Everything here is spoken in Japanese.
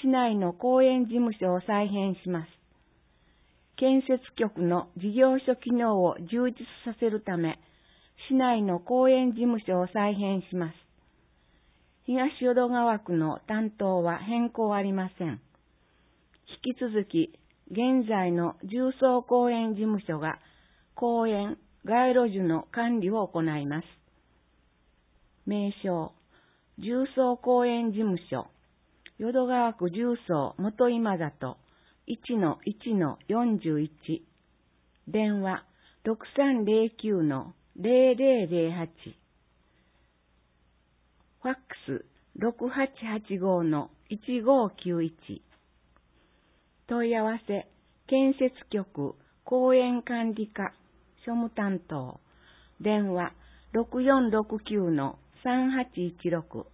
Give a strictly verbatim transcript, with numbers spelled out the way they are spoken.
市内の公園事務所を再編します。建設局の事業所機能を充実させるため、市内の公園事務所を再編します。東淀川区の担当は変更はありません。引き続き、現在の重曹公園事務所が公園、街路樹の管理を行います。名称、重曹公園事務所、淀川区重曹元今里 いちのいちのよんじゅういち、電話 ろくさんぜろきゅうのぜろぜろぜろはち、ファックス ろくはちはちごのいちごきゅういち、問い合わせ、建設局公園管理課庶務担当、電話ろくよんろくきゅうのさんはちいちろく、